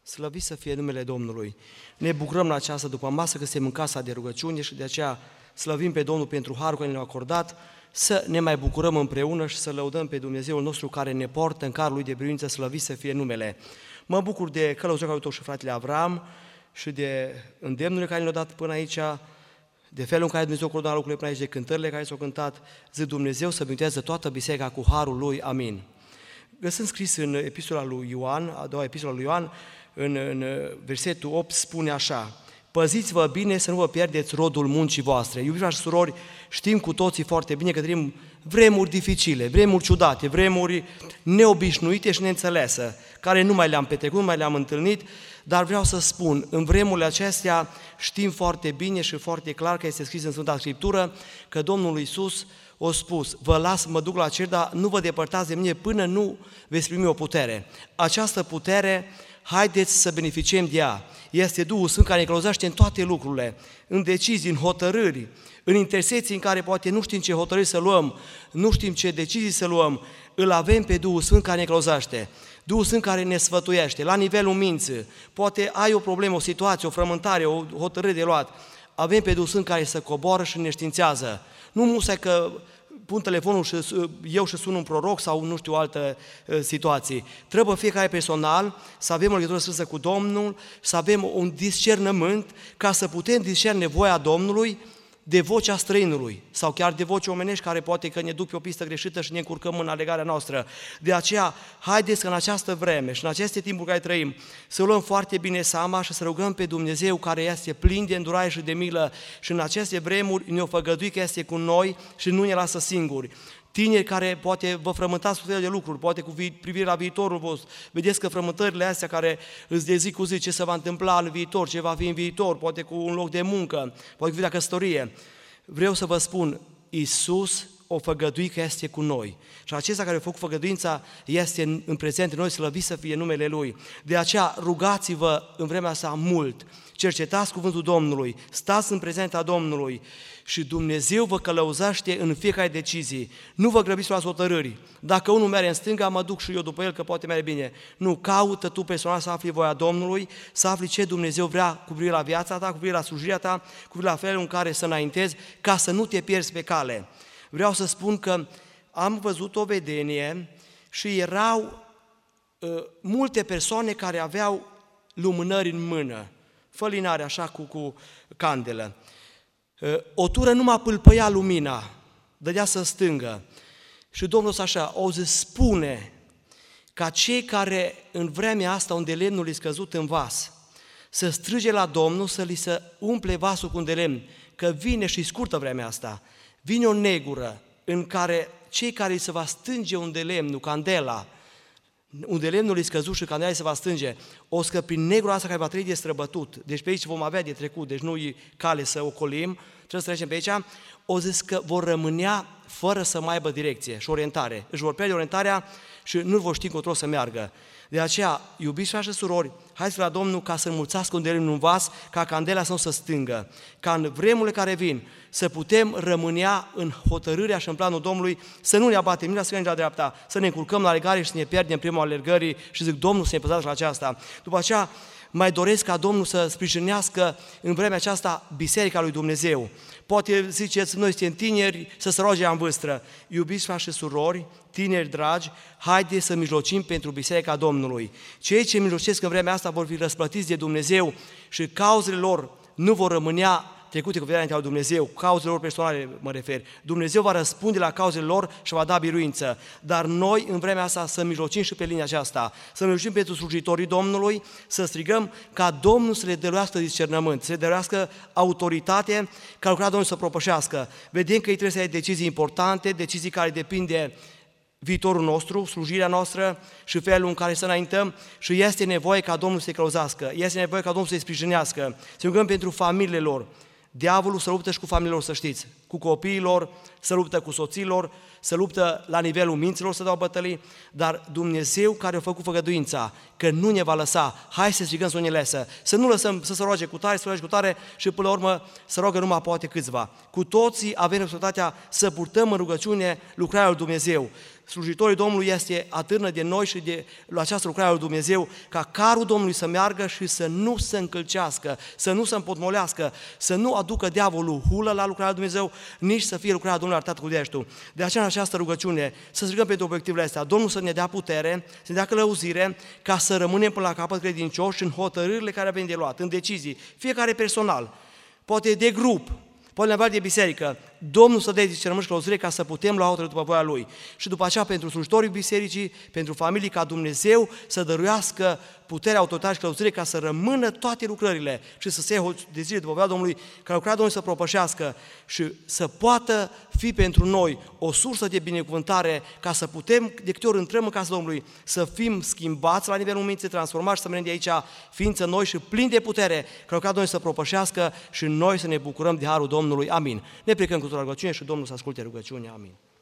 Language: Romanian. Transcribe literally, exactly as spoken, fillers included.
Slăvit să fie numele Domnului! Ne bucurăm la această după masă că suntem în casa de rugăciune și de aceea slăvim pe Domnul pentru harul care ne-a acordat, să ne mai bucurăm împreună și să lăudăm pe Dumnezeul nostru care ne portă în carul Lui de biruință, slăvit să fie numele. Mă bucur de călăuzirea care a avut și fratele Avram și de îndemnurile care le-a dat până aici, de felul în care Dumnezeu a coordonat lucrurile până aici, de cântările care s-au cântat. Zic Dumnezeu să binecuvânteze toată biserica cu harul Lui. Amin. Găsând scris în epistola lui Ioan, a doua epistola lui Ioan, în, în versetul opt, spune așa: păziți-vă bine să nu vă pierdeți rodul muncii voastre. Iubiți și surori, știm cu toții foarte bine că trăim vremuri dificile, vremuri ciudate, vremuri neobișnuite și neînțelese, care nu mai le-am petrecut, nu mai le-am întâlnit, dar vreau să spun, în vremurile acestea știm foarte bine și foarte clar că este scris în Sfânta Scriptură că Domnul Iisus a spus: vă las, mă duc la cer, dar nu vă depărtați de mine până nu veți primi o putere. Această putere, haideți să beneficiem de ea. Este Duhul Sfânt care ne călăuzește în toate lucrurile, în decizii, în hotărâri, în intersecții în care poate nu știm ce hotărâri să luăm, nu știm ce decizii să luăm, îl avem pe Duhul Sfânt care ne călăuzește. Duhul Sfânt care ne sfătuiește, la nivelul minții, poate ai o problemă, o situație, o frământare, o hotărâre de luat, avem pe Duhul Sfânt care să coboară și ne științează. Nu musai că pun telefonul și eu și sun un proroc sau nu știu altă uh, situație. Trebuie fiecare personal să avem o legătură strânsă cu Domnul, să avem un discernământ ca să putem discerne voia Domnului de vocea străinului sau chiar de voci omenești care poate că ne duc pe o pistă greșită și ne încurcăm în alegarea noastră. De aceea, haideți că în această vreme și în aceste timpuri care trăim să luăm foarte bine seama și să rugăm pe Dumnezeu care este plin de îndurare și de milă și în aceste vremuri ne-o făgădui că este cu noi și nu ne lasă singuri. Tineri care poate vă frământați cu fel de lucruri, poate cu privire la viitorul vostru, vedeți că frământările astea care îți de zi cu zi ce se va întâmpla în viitor, ce va fi în viitor, poate cu un loc de muncă, poate cu vida căsătorie. Vreau să vă spun, Iisus o făgădui că este cu noi. Și acesta care a făcut făgăduința este în, în prezent în noi, slăvit să fie numele Lui. De aceea rugați-vă în vremea asta mult, cercetați cuvântul Domnului, stați în prezența Domnului și Dumnezeu vă călăuzește în fiecare decizie. Nu vă grăbiți la hotărâri. Dacă unul merge în stânga, mă duc și eu după el că poate merge bine. Nu, caută tu personal să afli voia Domnului, să afli ce Dumnezeu vrea cu privire la viața ta, cu privire la slujirea ta, cu privire la felul în care să înaintezi, ca să nu te pierzi pe cale. Vreau să spun că am văzut o vedenie și erau uh, multe persoane care aveau lumânări în mână, fălinare așa cu, cu candelă. Uh, o tură numai pâlpăia lumina, dădea să stângă. Și Domnul așa, o zis, spune ca cei care în vremea asta unde lemnul e scăzut în vas, să strige la Domnul să li se umple vasul cu un de lemn, că vine și scurtă vremea asta. Vine o negură în care cei care îi se va stânge un de lemnul, candela, unde lemnul îi scăzut și candela îi se va stânge, o să prin negura asta care va trăi de străbătut, deci pe aici vom avea de trecut, deci nu-i cale să ocolim, trebuie să trecem pe aici, o zis că vor rămânea fără să mai aibă direcție și orientare, își vor pierde orientarea și nu vor ști încotro să meargă. De aceea, iubiți frați și surori, haideți la Domnul ca să înmulțească un de lemn în vas, ca candela să nu se stângă, ca în vremurile care vin să putem rămânea în hotărârea și în planul Domnului, să nu ne abatem nici la stânga, nici la dreapta, să ne încurcăm la alergare și să ne pierdem prima alergării și zic, Domnul să ne păzească la aceasta. După aceea, mai doresc ca Domnul să sprijinească în vremea aceasta Biserica lui Dumnezeu. Poate ziceți, noi suntem tineri, să se roage în vâstră. Iubiți frați și surori, tineri dragi, haideți să mijlocim pentru Biserica Domnului. Cei ce mijlocesc în vremea asta vor fi răsplătiți de Dumnezeu și cauzele lor nu vor rămânea trecute cu vederea înaintea lui Dumnezeu, cauzele lor personale mă refer. Dumnezeu va răspunde la cauzele lor și va da biruință. Dar noi în vremea asta să mijlocim și pe linia aceasta, să mijlocim pentru slujitorii Domnului, să strigăm ca Domnul să le dăruiască discernământ, să le dăruiască autoritate, ca lucrarea Domnului să propășească. Vedem că ei trebuie să ai decizii importante, decizii care depind de viitorul nostru, slujirea noastră și felul în care să înaintăm și este nevoie ca Domnul să-i călăuzească, este nevoie ca Domnul să-i sprijinească, să rugăm pentru familiile lor. Diavolul se luptă și cu familiilor, să știți, cu copiilor, se luptă cu soților, se luptă la nivelul minților să dau bătălii, dar Dumnezeu care a făcut făgăduința, că nu ne va lăsa, hai să strigăm să nu ne lăsă, să nu lăsăm să se roage cu tare, să se roage cu tare și până la urmă să rogă numai poate câțiva. Cu toții avem responsabilitatea să purtăm în rugăciune lucrarea lui Dumnezeu. slujitorii Domnului este atârnă de noi și de la această lucrare a lui Dumnezeu, ca carul Domnului să meargă și să nu se încălcească, să nu se împotmolească, să nu aducă diavolul hulă la lucrarea lui Dumnezeu, nici să fie lucrarea Domnului arătată cu deștul. De aceea în această rugăciune să strigăm pentru obiectivele astea, Domnul să ne dea putere, să ne dea călăuzire, ca să rămânem până la capăt credincioși în hotărârile care avem de luat, în decizii, fiecare personal, poate de grup, poate la nivel de biserică, Domnul să dea discernământ și călăuzire ca să putem lua hotărâri după voia Lui. Și după aceea pentru slujitorii bisericii, pentru familii, ca Dumnezeu să dăruiască puterea, autoritate și călăuzire ca să rămână toate lucrările și să se ia de zile după voia Domnului, ca lucrarea Domnului să propășească și să poată fi pentru noi o sursă de binecuvântare, ca să putem, de câte ori intrăm în casa Domnului, să fim schimbați la nivelul minții, transformați și să venim de aici ființă noi și plini de putere, ca lucrarea Domnului să propășească și noi să ne bucurăm de harul Domnului. Amin. Ne plecăm cu rugăciune și Domnul să asculte rugăciunea. Amin.